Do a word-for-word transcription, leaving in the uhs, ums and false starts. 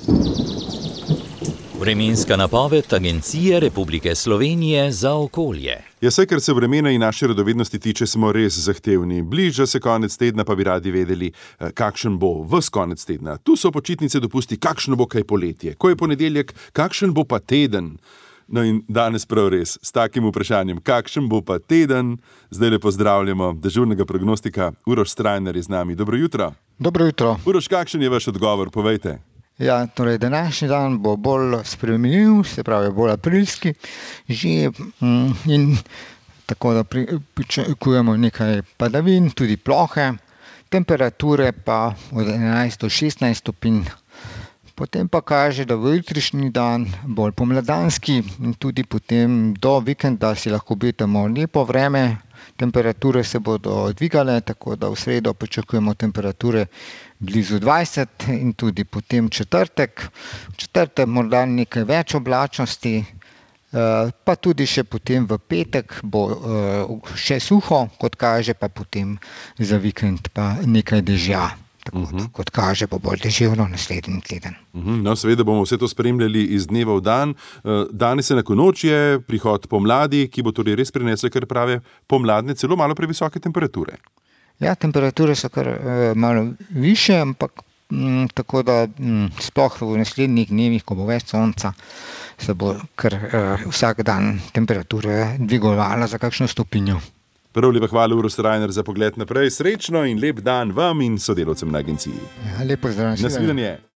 Vremenska napoved Agencije Republike Slovenije za okolje. Ja, saj, kar se vremena in naše radovednosti tiče, smo res zahtevni. Bliža se konec tedna, pa bi radi vedeli, kakšen bo ves konec tedna. Tu so počitnice, dopusti, kakšno bo kaj poletje. Ko je ponedeljek, kakšen bo pa teden? No in danes prav res, s takim vprašanjem, kakšen bo pa teden, zdaj le pozdravljamo dežurnega prognostika. Uroš Strajnar je z nami. Dobro jutro. Dobro jutro. Uroš, kakšen je vaš odgovor? Povejte. Ja, torej, današnji dan bo bolj spremenljiv, se pravi bolj aprilski, že mm, in tako da pričakujemo nekaj padavin, tudi plohe, temperature pa od enajst do šestnajst stopinj. Potem pa kaže, da v jutrišnji dan bolj pomladanski in tudi potem do vikenda si lahko obetamo lepo vreme. Temperature se bodo dvigale, tako da v sredo pričakujemo temperature blizu dvajset in tudi potem četrtek. V četrtek morda nekaj več oblačnosti, pa tudi še potem v petek bo še suho, kot kaže, pa potem za vikend pa nekaj dežja. Tako, uh-huh. Kot kaže, bo bolj deževno naslednji teden. Uh-huh. No, seveda bomo vse to spremljali iz dneva v dan. Danes je nakonočje, prihod pomladi, ki bo torej res prinesla kar prave pomladne, celo malo previsoke temperature. Ja, temperature so kar uh, malo više, ampak m, tako da m, sploh v naslednjih dnevih, ko bo več sonca, se bo kar uh, vsak dan temperature dvigovala za kakšno stopinjo. Prav lepa hvala, Uroš Strajnar, za pogled naprej. Srečno in lep dan vam in sodelavcem na agenciji. Ja, lepo zdrav. Nasvidenje.